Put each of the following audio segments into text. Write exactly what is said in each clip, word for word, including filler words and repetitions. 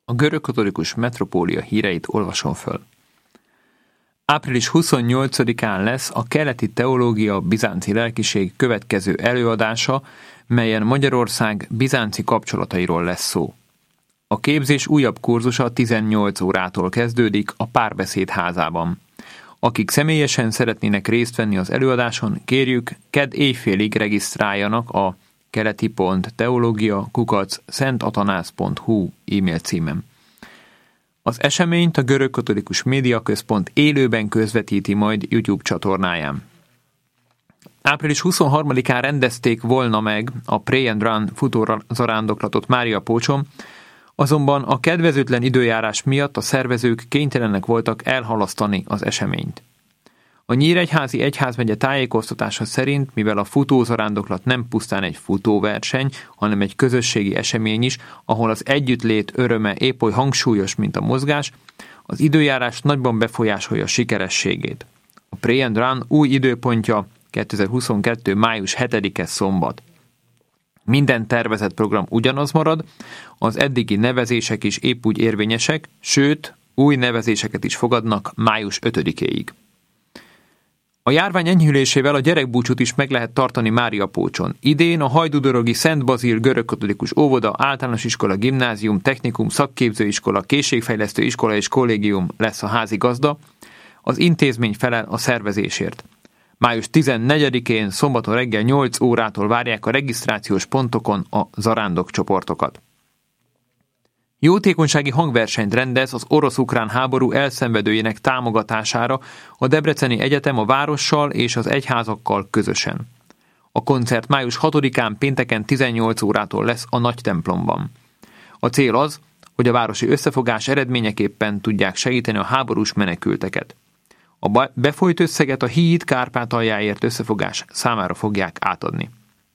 A görögkatolikus metropólia híreit olvasom föl. április huszonnyolcadikán lesz a keleti teológia bizánci lelkiség következő előadása, melyen Magyarország bizánci kapcsolatairól lesz szó. A képzés újabb kurzusa tizennyolc órától kezdődik a Párbeszéd házában. Akik személyesen szeretnének részt venni az előadáson, kérjük, kedd éjfélig regisztráljanak a keleti pont teológia kukac szentatanász pont hu e-mail címem. Az eseményt a Görögkatolikus Médiaközpont élőben közvetíti majd YouTube csatornáján. április huszonharmadikán rendezték volna meg a Pray and Run futózarándoklatot Máriapócson, azonban a kedvezőtlen időjárás miatt a szervezők kénytelenek voltak elhalasztani az eseményt. A Nyíregyházi Egyházmegye tájékoztatása szerint, mivel a futózarándoklat nem pusztán egy futóverseny, hanem egy közösségi esemény is, ahol az együttlét öröme épp oly hangsúlyos, mint a mozgás, az időjárás nagyban befolyásolja sikerességét. A Pray and Run új időpontja kétezer-huszonkettő. május hetedike szombat. Minden tervezett program ugyanaz marad, az eddigi nevezések is épp úgy érvényesek, sőt, új nevezéseket is fogadnak május ötödikéig. A járvány enyhülésével a gyerekbúcsút is meg lehet tartani Máriapócson. Idén a hajdúdorogi Szent Bazil görögkatolikus óvoda, általános iskola, gimnázium, technikum, szakképzőiskola, készségfejlesztő iskola és kollégium lesz a házigazda. Az intézmény felel a szervezésért. május tizennegyedikén szombaton reggel nyolc órától várják a regisztrációs pontokon a zarándok csoportokat. Jótékonysági hangversenyt rendez az orosz-ukrán háború elszenvedőjének támogatására a Debreceni Egyetem a várossal és az egyházakkal közösen. A koncert május hatodikán pénteken tizennyolc órától lesz a nagy templomban. A cél az, hogy a városi összefogás eredményeképpen tudják segíteni a háborús menekülteket. A befolyt összeget a Híd Kárpátaljáért összefogás számára fogják átadni.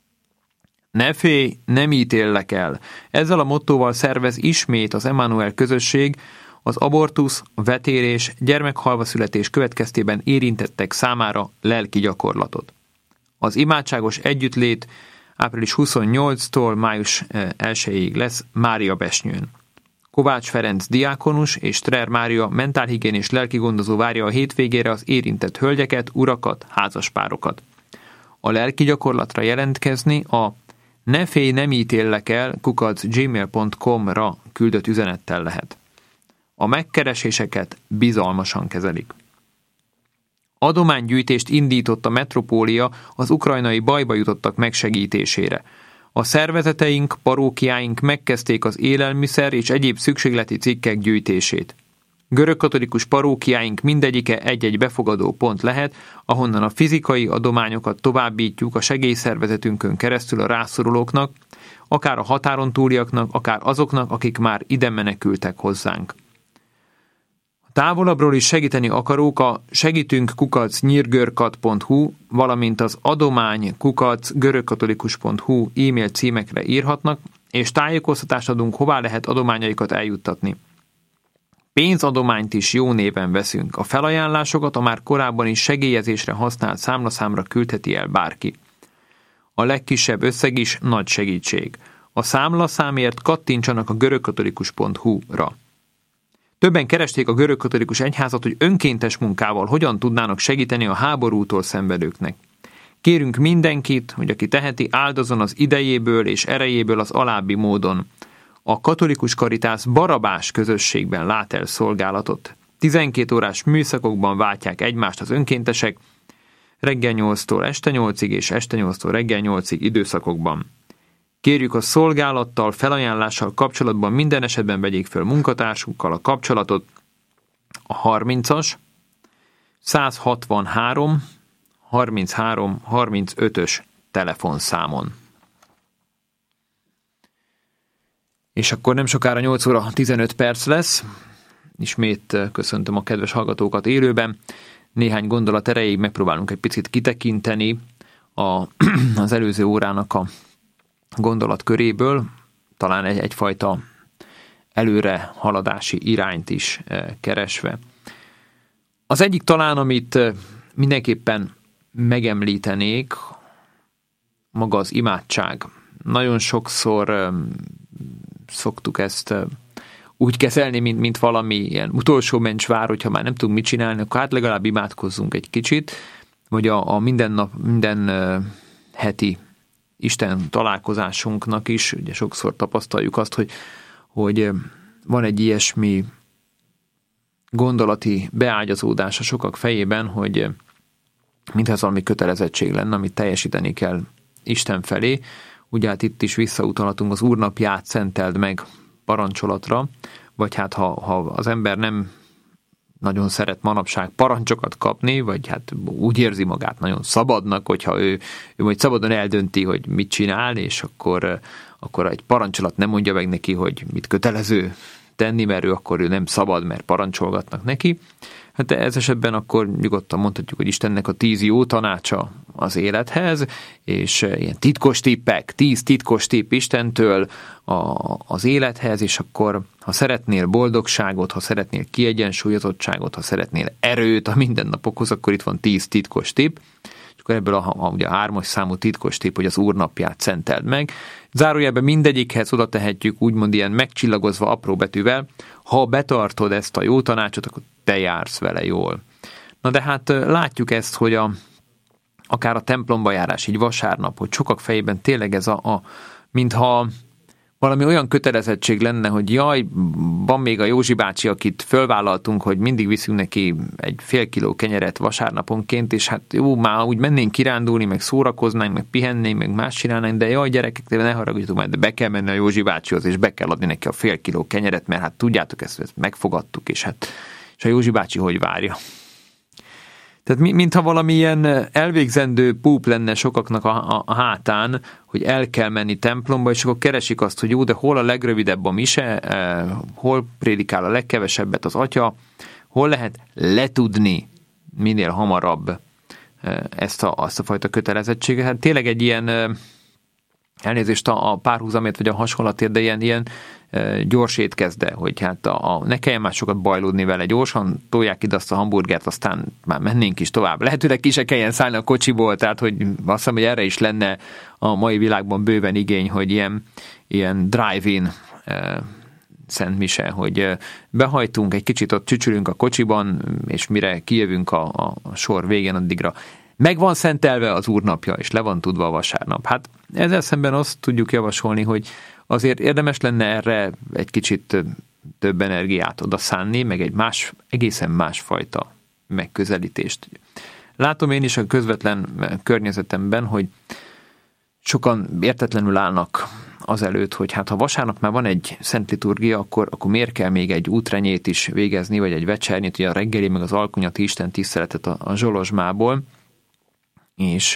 Ne félj, nem ítéllek el. Ezzel a mottóval szervez ismét az Emmanuel közösség az abortusz, vetérés, gyermekhalva születés következtében érintettek számára lelki gyakorlatot. Az imádságos együttlét április huszonnyolcadikától május elsejéig lesz Máriabesnyőn. Kovács Ferenc diákonus és Strer Mária mentálhigiénés lelkigondozó várja a hétvégére az érintett hölgyeket, urakat, házaspárokat. A lelki gyakorlatra jelentkezni a ne félj, nem ítéllek el kukac gmail pont com-ra küldött üzenettel lehet. A megkereséseket bizalmasan kezelik. Adománygyűjtést indított a metropólia az ukrajnai bajba jutottak megsegítésére. A szervezeteink, parókiáink megkezdték az élelmiszer és egyéb szükségleti cikkek gyűjtését. Görögkatolikus parókiáink mindegyike egy-egy befogadó pont lehet, ahonnan a fizikai adományokat továbbítjuk a segélyszervezetünkön keresztül a rászorulóknak, akár a határon túliaknak, akár azoknak, akik már ide menekültek hozzánk. Távolabbról is segíteni akarók a segítünk kukac nyírgörkat pont hu, valamint az adomány kukac görögkatolikus pont hu e-mail címekre írhatnak, és tájékoztatást adunk, hová lehet adományaikat eljuttatni. Pénzadományt is jó néven veszünk. A felajánlásokat a már korábban is segélyezésre használt számlaszámra küldheti el bárki. A legkisebb összeg is nagy segítség. A számlaszámért kattintsanak a görögkatolikus pont hu-ra. Többen keresték a görögkatolikus egyházat, hogy önkéntes munkával hogyan tudnának segíteni a háborútól szenvedőknek. Kérünk mindenkit, hogy aki teheti, áldozon az idejéből és erejéből az alábbi módon. A katolikus Karitász Barabás közösségben lát el szolgálatot. tizenkét órás műszakokban váltják egymást az önkéntesek, reggel nyolctól este nyolcig és este nyolctól reggel nyolcig időszakokban. Kérjük a szolgálattal, felajánlással kapcsolatban minden esetben vegyék fel munkatársukkal a kapcsolatot a harmincas, százhatvanhárom, harminchárom, harmincötös telefonszámon. És akkor nem sokára nyolc óra tizenöt perc lesz. Ismét köszöntöm a kedves hallgatókat élőben. Néhány gondolat erejéig megpróbálunk egy picit kitekinteni a, az előző órának a gondolatköréből, talán egy, egyfajta előre haladási irányt is keresve. Az egyik talán, amit mindenképpen megemlítenék, maga az imádság. Nagyon sokszor szoktuk ezt úgy kezelni, mint, mint valami ilyen utolsó mencsvár, hogyha már nem tudunk mit csinálni, akkor hát legalább imádkozzunk egy kicsit, vagy a, a minden nap, minden uh, heti Isten találkozásunknak is, ugye sokszor tapasztaljuk azt, hogy, hogy van egy ilyesmi gondolati beágyazódás a sokak fejében, hogy mintha ez valami kötelezettség lenne, amit teljesíteni kell Isten felé. Ugye hát itt is visszautalhatunk az Úrnapját szenteld meg parancsolatra, vagy hát ha, ha az ember nem nagyon szeret manapság parancsokat kapni, vagy hát úgy érzi magát nagyon szabadnak, hogyha ő, ő majd szabadon eldönti, hogy mit csinál, és akkor, akkor egy parancsolat nem mondja meg neki, hogy mit kötelező tenni, mert ő akkor ő nem szabad, mert parancsolgatnak neki. Hát ez esetben akkor nyugodtan mondhatjuk, hogy Istennek a tíz jó tanácsa az élethez, és ilyen titkos tippek, tíz titkos tipp Istentől a, az élethez, és akkor ha szeretnél boldogságot, ha szeretnél kiegyensúlyozottságot, ha szeretnél erőt a mindennapokhoz, akkor itt van tíz titkos tipp, és akkor ebből a, a, ugye a hármas számú titkos tipp, hogy az Úrnapját szenteld meg. Zárójelben mindegyikhez oda tehetjük úgymond ilyen megcsillagozva apró betűvel, ha betartod ezt a jó tanácsot, akkor te jársz vele jól. Na de hát látjuk ezt, hogy a, akár a templomba járás, így vasárnap, hogy sokak fejében tényleg ez a, a mintha valami olyan kötelezettség lenne, hogy jaj, van még a Józsi bácsi, akit fölvállaltunk, hogy mindig viszünk neki egy fél kiló kenyeret vasárnaponként, és hát jó, már úgy mennénk kirándulni, meg szórakoznánk, meg pihennénk, meg más csinálnánk, de jaj, gyerekek, ne haragudjatok már, de be kell menni a Józsi bácsihoz, és be kell adni neki a fél kiló kenyeret, mert hát tudjátok, ezt, ezt megfogadtuk, és hát és a Józsi bácsi hogy várja. Tehát mintha valamilyen elvégzendő púp lenne sokaknak a, a, a hátán, hogy el kell menni templomba, és akkor keresik azt, hogy jó, de hol a legrövidebb a mise, eh, hol prédikál a legkevesebbet az atya, hol lehet letudni minél hamarabb eh, ezt a, azt a fajta kötelezettséget. Hát tényleg egy ilyen, eh, elnézést a, a párhuzamért, vagy a hasonlatért, de ilyen, ilyen gyors étkezde, hogy hát a, a, ne kelljen már sokat bajlódni vele, gyorsan tolják ide azt a hamburgert, aztán már mennénk is tovább. Lehetőleg ki se kelljen szállni a kocsiból, tehát hogy azt hiszem, hogy erre is lenne a mai világban bőven igény, hogy ilyen, ilyen drive-in e, szent mise, hogy e, behajtunk, egy kicsit ott csücsülünk a kocsiban, és mire kijövünk a, a, a sor végén, addigra meg van szentelve az Úrnapja, és le van tudva a vasárnap. Hát ezzel szemben azt tudjuk javasolni, hogy azért érdemes lenne erre egy kicsit több energiát oda szánni, meg egy más, egészen másfajta megközelítést. Látom én is a közvetlen környezetemben, hogy sokan értetlenül állnak azelőtt, hogy hát ha vasárnap már van egy szent liturgia, akkor, akkor miért kell még egy útrenyét is végezni, vagy egy vecsernyét, ugye a reggeli, meg az alkonyati Isten tiszteletet a, a zsolozsmából. És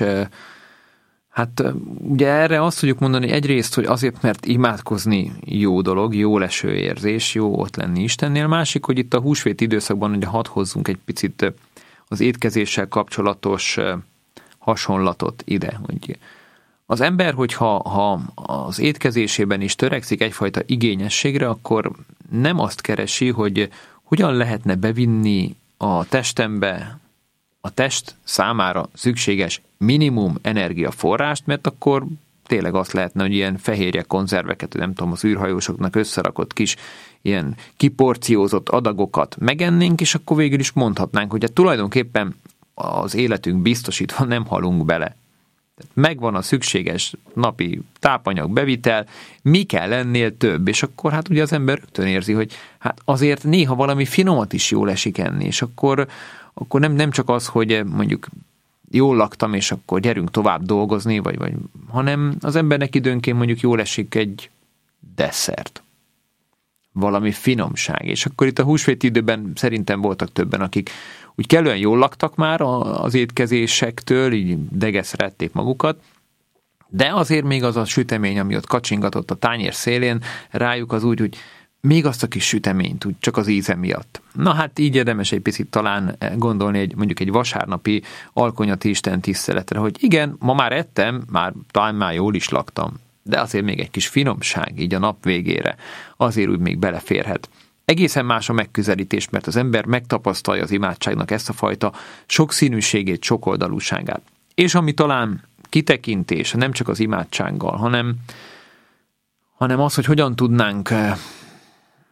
hát ugye erre azt tudjuk mondani egyrészt, hogy azért, mert imádkozni jó dolog, jó leső érzés, jó ott lenni Istennél. Másik, hogy itt a húsvét időszakban ugye hadd hozzunk egy picit az étkezéssel kapcsolatos hasonlatot ide, hogy az ember, hogyha ha az étkezésében is törekszik egyfajta igényességre, akkor nem azt keresi, hogy hogyan lehetne bevinni a testembe a test számára szükséges minimum energiaforrást, mert akkor tényleg azt lehetne, hogy ilyen fehérje konzerveket, nem tudom, az űrhajósoknak összerakott kis ilyen kiporciózott adagokat megennénk, és akkor végül is mondhatnánk, hogy hát tulajdonképpen az életünk biztosítva, nem halunk bele. Tehát megvan a szükséges napi tápanyag bevitel, mi kell ennél több, és akkor hát ugye az ember rögtön érzi, hogy hát azért néha valami finomat is jól esik enni, és akkor, akkor nem, nem csak az, hogy mondjuk jól laktam, és akkor gyerünk tovább dolgozni, vagy, vagy, hanem az embernek időnként mondjuk jól esik egy desszert. Valami finomság. És akkor itt a húsvéti időben szerintem voltak többen, akik úgy kellően jól laktak már az étkezésektől, így degeszre ették magukat, de azért még az a sütemény, ami ott kacsingatott a tányér szélén, rájuk az úgy, hogy még azt a kis süteményt, úgy csak az íze miatt. Na hát így érdemes egy picit talán gondolni egy, mondjuk egy vasárnapi alkonyati Isten tiszteletre, hogy igen, ma már ettem, már talán már jól is laktam, de azért még egy kis finomság így a nap végére, azért úgy még beleférhet. Egészen más a megközelítés, mert az ember megtapasztalja az imádságnak ezt a fajta sokszínűségét, sokoldalúságát. És ami talán kitekintés, nem csak az imádsággal, hanem, hanem az, hogy hogyan tudnánk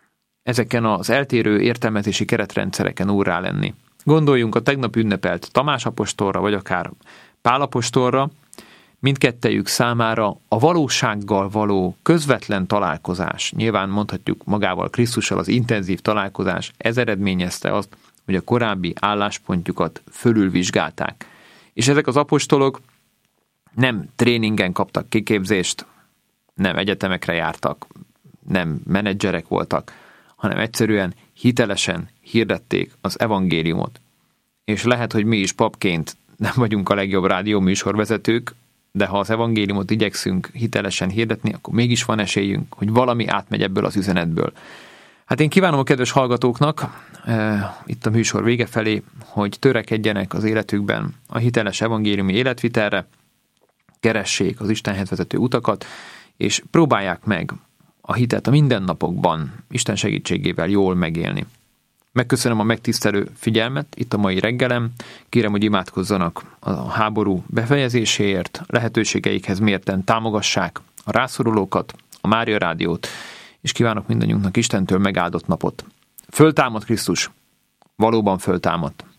ezeken az eltérő értelmezési keretrendszereken úrrá lenni. Gondoljunk a tegnap ünnepelt Tamás apostolra, vagy akár Pál apostolra, mindkettejük számára a valósággal való közvetlen találkozás, nyilván mondhatjuk magával Krisztussal az intenzív találkozás, ez eredményezte azt, hogy a korábbi álláspontjukat fölülvizsgálták. És ezek az apostolok nem tréningen kaptak kiképzést, nem egyetemekre jártak, nem menedzserek voltak, hanem egyszerűen hitelesen hirdették az evangéliumot. És lehet, hogy mi is papként nem vagyunk a legjobb rádió műsorvezetők, de ha az evangéliumot igyekszünk hitelesen hirdetni, akkor mégis van esélyünk, hogy valami átmegy ebből az üzenetből. Hát én kívánom a kedves hallgatóknak, e, itt a műsor vége felé, hogy törekedjenek az életükben a hiteles evangéliumi életvitelre, keressék az Istenhez vezető utakat, és próbálják meg a hitet a mindennapokban Isten segítségével jól megélni. Megköszönöm a megtisztelő figyelmet itt a mai reggelem, kérem, hogy imádkozzanak a háború befejezéséért, lehetőségeikhez mérten támogassák a rászorulókat, a Mária Rádiót, és kívánok mindannyiunknak Istentől megáldott napot. Föltámad Krisztus, valóban föltámadt.